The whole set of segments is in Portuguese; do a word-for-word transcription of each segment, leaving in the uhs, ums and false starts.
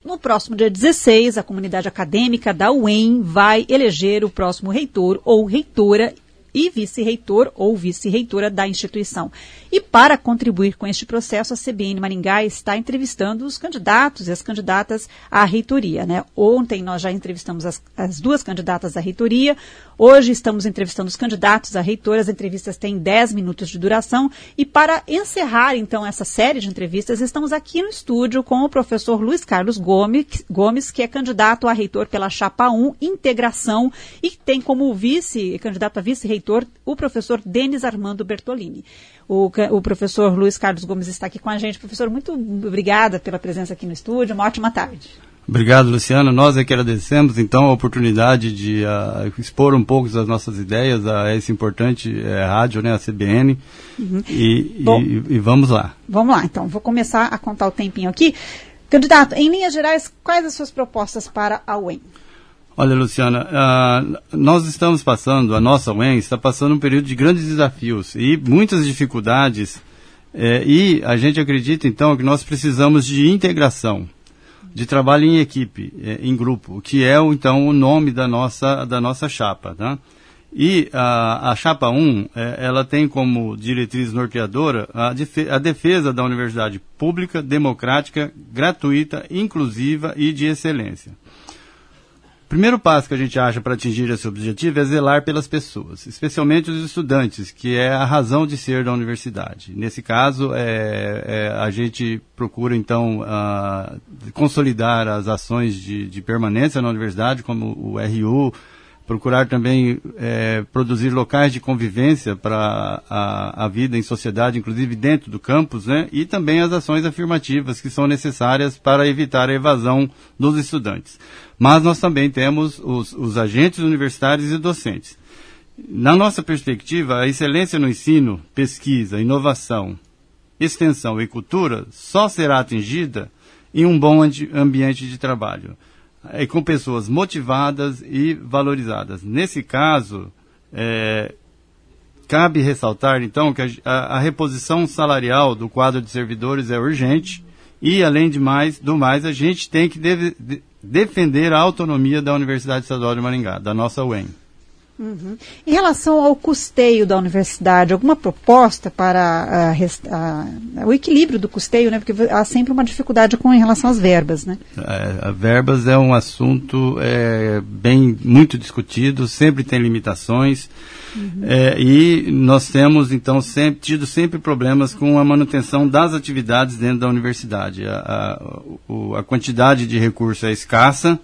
no próximo dia dezesseis, a comunidade acadêmica da U E M vai eleger o próximo reitor ou reitora e vice-reitor ou vice-reitora da instituição. E para contribuir com este processo, a C B N Maringá está entrevistando os candidatos e as candidatas à reitoria, né? Ontem nós já entrevistamos as, as duas candidatas à reitoria, hoje estamos entrevistando os candidatos à reitora, as entrevistas têm dez minutos de duração, e para encerrar então essa série de entrevistas, estamos aqui no estúdio com o professor Luiz Carlos Gomes, Gomes que é candidato a reitor pela Chapa um, Integração, e tem como vice, candidato a vice-reitor, o professor Denis Armando Bertolini. O, o professor Luiz Carlos Gomes está aqui com a gente. Professor, muito obrigada pela presença aqui no estúdio. Uma ótima tarde. Obrigado, Luciana. Nós é que agradecemos, então, a oportunidade de uh, expor um pouco das nossas ideias a esse importante uh, rádio, né, a C B N. Uhum. E, Bom, e, e vamos lá. Vamos lá, então. Vou começar a contar o tempinho aqui. Candidato, em linhas gerais, quais as suas propostas para a U E M? Olha, Luciana, uh, nós estamos passando, a nossa U E M está passando um período de grandes desafios e muitas dificuldades, eh, e a gente acredita, então, que nós precisamos de integração, de trabalho em equipe, eh, em grupo, que é, então, o nome da nossa, da nossa chapa, tá? E a, a Chapa um, eh, ela tem como diretriz norteadora a, defe- a defesa da universidade pública, democrática, gratuita, inclusiva e de excelência. O primeiro passo que a gente acha para atingir esse objetivo é zelar pelas pessoas, especialmente os estudantes, que é a razão de ser da universidade. Nesse caso, é, é, a gente procura, então, uh, consolidar as ações de, de permanência na universidade, como o R U, procurar também é, produzir locais de convivência para a, a vida em sociedade, inclusive dentro do campus, né? E também as ações afirmativas que são necessárias para evitar a evasão dos estudantes. Mas nós também temos os, os agentes universitários e docentes. Na nossa perspectiva, a excelência no ensino, pesquisa, inovação, extensão e cultura só será atingida em um bom ambiente de trabalho, e com pessoas motivadas e valorizadas. Nesse caso, é, cabe ressaltar, então, que a, a reposição salarial do quadro de servidores é urgente e, além de mais, do mais, a gente tem que deve, de, defender a autonomia da Universidade Estadual de Maringá, da nossa U E M. Uhum. Em relação ao custeio da universidade, alguma proposta para a, a, o equilíbrio do custeio, né? Porque há sempre uma dificuldade com em relação às verbas, né? É, verbas é um assunto é, bem muito discutido, sempre tem limitações, uhum. é, e nós temos então sempre, tido sempre problemas com a manutenção das atividades dentro da universidade. A, a, o, a quantidade de recursos é escassa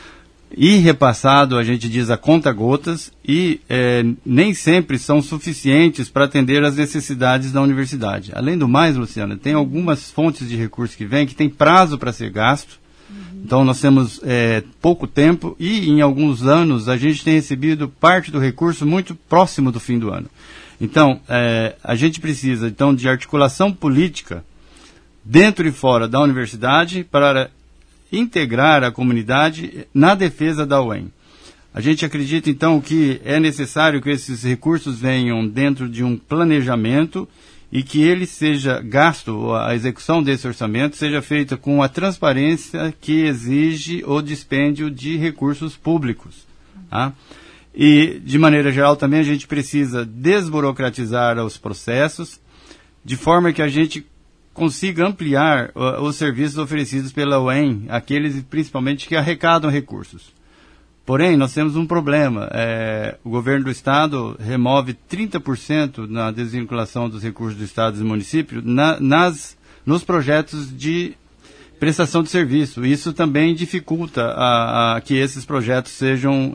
e repassado, a gente diz, a conta-gotas, e é, nem sempre são suficientes para atender às necessidades da universidade. Além do mais, Luciana, tem algumas fontes de recursos que vêm que tem prazo para ser gasto, uhum. Então nós temos é, pouco tempo e em alguns anos a gente tem recebido parte do recurso muito próximo do fim do ano. Então, é, a gente precisa então de articulação política dentro e fora da universidade para integrar a comunidade na defesa da U E M. A gente acredita, então, que é necessário que esses recursos venham dentro de um planejamento e que ele seja gasto, a execução desse orçamento seja feita com a transparência que exige o dispêndio de recursos públicos. Tá? E, de maneira geral, também a gente precisa desburocratizar os processos, de forma que a gente consiga ampliar uh, os serviços oferecidos pela U E M, aqueles principalmente que arrecadam recursos. Porém, nós temos um problema. É, o governo do Estado remove trinta por cento na desvinculação dos recursos do Estado e do município na, nas, nos projetos de prestação de serviço. Isso também dificulta a, a que esses projetos sejam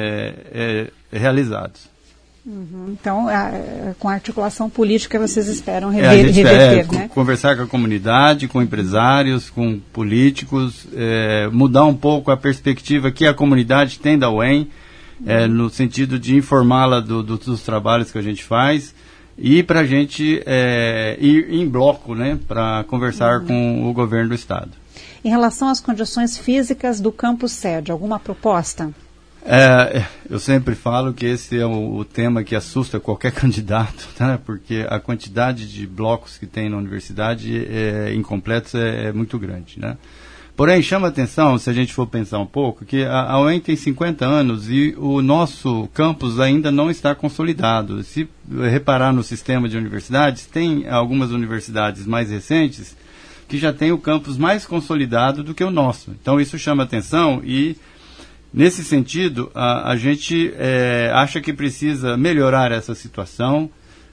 é, é, realizados. Uhum. Então, a, a, com a articulação política, vocês esperam rever, é, reverter, é, né? Conversar com a comunidade, com empresários, com políticos, é, mudar um pouco a perspectiva que a comunidade tem da U E M, é, no sentido de informá-la do, do, dos trabalhos que a gente faz e para a gente é, ir em bloco, né, para conversar uhum. com o governo do Estado. Em relação às condições físicas do campus sede, alguma proposta? É, eu sempre falo que esse é o, o tema que assusta qualquer candidato, né? Porque a quantidade de blocos que tem na universidade é, incompletos é, é muito grande, né? Porém, chama atenção, se a gente for pensar um pouco, que a, a U E M tem cinquenta anos e o nosso campus ainda não está consolidado. Se reparar no sistema de universidades, tem algumas universidades mais recentes que já têm o campus mais consolidado do que o nosso. Então, isso chama atenção e, nesse sentido, a, a gente é, acha que precisa melhorar essa situação,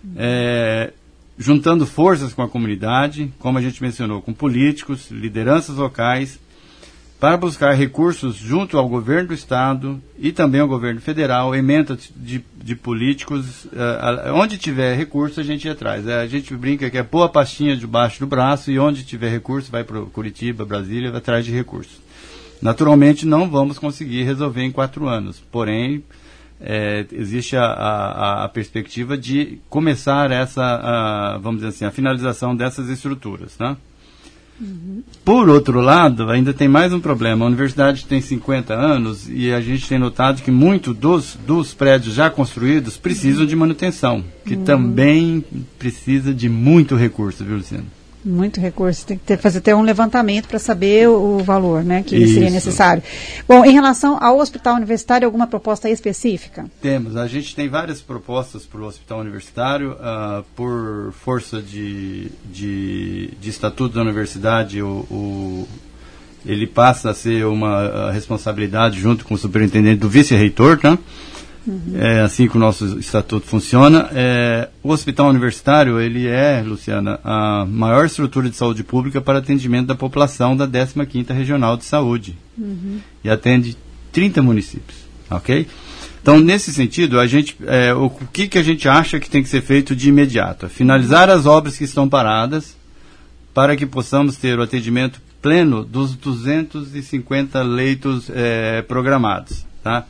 é, juntando forças com a comunidade, como a gente mencionou, com políticos, lideranças locais, para buscar recursos junto ao governo do Estado e também ao governo federal, emendas de, de políticos, uh, onde tiver recurso a gente ia atrás. Uh, a gente brinca que é pôr a pastinha debaixo do braço e onde tiver recurso vai para Curitiba, Brasília, vai atrás de recursos. Naturalmente não vamos conseguir resolver em quatro anos, porém É, existe a, a, a perspectiva de começar essa, a, vamos dizer assim, a finalização dessas estruturas, né? Uhum. Por outro lado, ainda tem mais um problema. A universidade tem cinquenta anos e a gente tem notado que muitos dos, dos prédios já construídos precisam uhum. de manutenção, que uhum. também precisa de muito recurso, viu, Luciano? Muito recurso, tem que ter, fazer até um levantamento para saber o, o valor, né, que Isso. seria necessário. Bom, em relação ao hospital universitário, alguma proposta específica? Temos, a gente tem várias propostas para o hospital universitário, uh, por força de, de, de estatuto da universidade, o, o, ele passa a ser uma a responsabilidade junto com o superintendente do vice-reitor, tá? Uhum. É assim que o nosso estatuto funciona. É, o hospital universitário, ele é, Luciana, a maior estrutura de saúde pública para atendimento da população da décima quinta Regional de Saúde. Uhum. E atende trinta municípios, ok? Então, nesse sentido, a gente, é, o, o que, que a gente acha que tem que ser feito de imediato? Finalizar as obras que estão paradas para que possamos ter o atendimento pleno dos duzentos e cinquenta leitos é, programados, tá?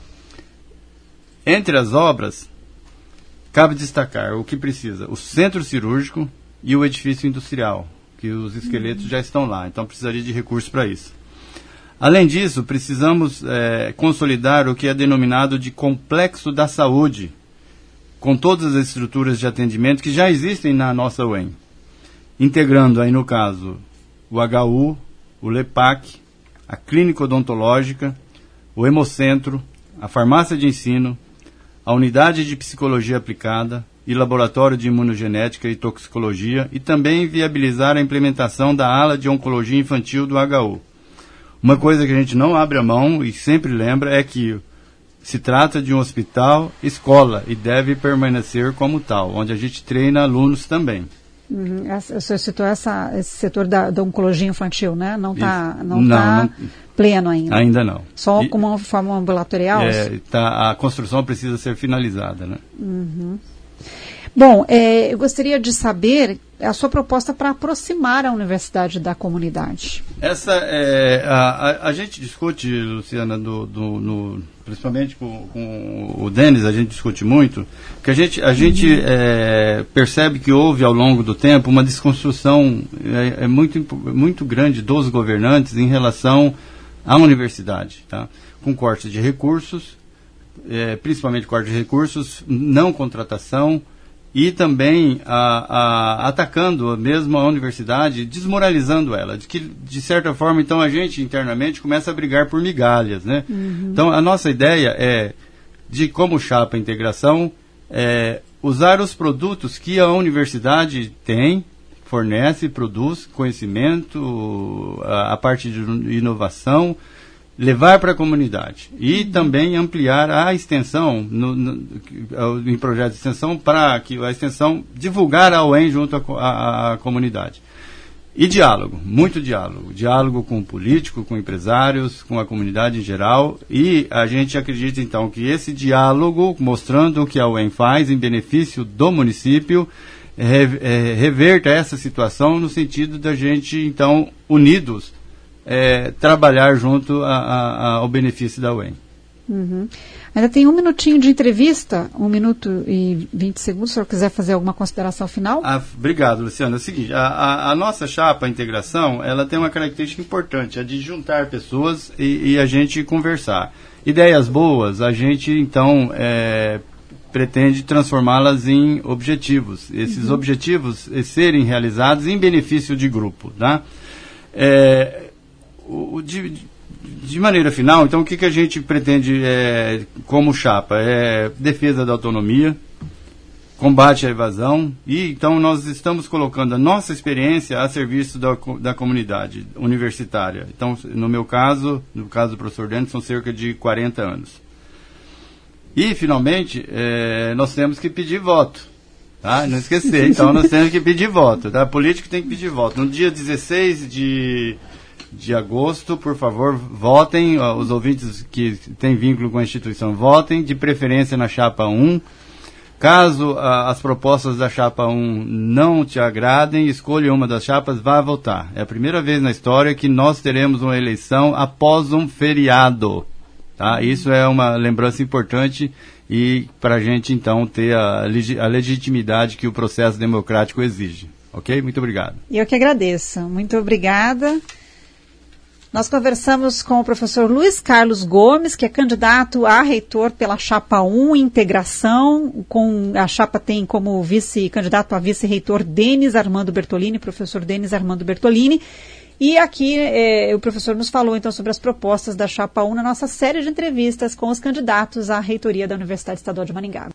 Entre as obras, cabe destacar o que precisa: o centro cirúrgico e o edifício industrial, que os esqueletos uhum. já estão lá, então precisaria de recursos para isso. Além disso, precisamos é, consolidar o que é denominado de complexo da saúde, com todas as estruturas de atendimento que já existem na nossa U E M, integrando aí, no caso, o H U, o LEPAC, a clínica odontológica, o hemocentro, a farmácia de ensino, a unidade de psicologia aplicada e laboratório de imunogenética e toxicologia, e também viabilizar a implementação da ala de oncologia infantil do H U. Uma coisa que a gente não abre a mão e sempre lembra é que se trata de um hospital escola e deve permanecer como tal, onde a gente treina alunos também. Uhum. Você citou essa, esse setor da, da oncologia infantil, né? Não está não não, tá não, pleno ainda. Ainda não. Só e, como uma forma ambulatorial? É, tá, a construção precisa ser finalizada, né? Uhum. Bom, é, eu gostaria de saber a sua proposta para aproximar a universidade da comunidade. Essa é, a, a, a gente discute, Luciana, do, do, no, principalmente com, com o Denis, a gente discute muito, que a gente, a uhum. gente é, percebe que houve ao longo do tempo uma desconstrução é, é muito, muito grande dos governantes em relação à universidade, tá? Com corte de recursos, é, principalmente corte de recursos, não contratação, e também a, a, atacando mesmo a universidade, desmoralizando ela, de que, de certa forma, então, a gente internamente começa a brigar por migalhas, né? Uhum. Então, a nossa ideia é, de como chapa integração, é, usar os produtos que a universidade tem, fornece, produz, conhecimento, a, a parte de inovação, levar para a comunidade e uhum. também ampliar a extensão no, no, em projeto de extensão, para que a extensão divulgar a U E M junto à comunidade. E diálogo, muito diálogo, diálogo com o político, com empresários, com a comunidade em geral, e a gente acredita então que esse diálogo, mostrando o que a U E M faz em benefício do município, é, é, reverta essa situação no sentido da gente então unidos É, trabalhar junto a, a, a, ao benefício da U E M. Uhum. Ainda tem um minutinho de entrevista, um minuto e vinte segundos, se o senhor quiser fazer alguma consideração final. Ah, obrigado, Luciano. É o seguinte, a, a, a nossa chapa, a integração, ela tem uma característica importante, a de juntar pessoas e, e a gente conversar. Ideias boas, a gente então é, pretende transformá-las em objetivos. Esses uhum. objetivos serem realizados em benefício de grupo, tá? É, o, de, de maneira final, então, o que, que a gente pretende é, como chapa? É defesa da autonomia, combate à evasão, e então nós estamos colocando a nossa experiência a serviço da, da comunidade universitária. Então, no meu caso, no caso do professor Denis, são cerca de quarenta anos. E, finalmente, é, nós temos que pedir voto. Tá? Não esquecer, então nós temos que pedir voto. Tá? Político tem que pedir voto. No dia dezesseis de, de agosto, por favor, votem. Os ouvintes que têm vínculo com a instituição, votem, de preferência na chapa um. Caso a, as propostas da chapa um não te agradem, escolha uma das chapas, vá votar. É a primeira vez na história que nós teremos uma eleição após um feriado. Tá? Isso é uma lembrança importante e para a gente, então, ter a, a legitimidade que o processo democrático exige. Ok? Muito obrigado. Eu que agradeço. Muito obrigada. Nós conversamos com o professor Luiz Carlos Gomes, que é candidato a reitor pela chapa um, integração. Com, a chapa tem como vice-candidato a vice-reitor Denis Armando Bertolini, professor Denis Armando Bertolini. E aqui eh, o professor nos falou então sobre as propostas da chapa um na nossa série de entrevistas com os candidatos à reitoria da Universidade Estadual de Maringá.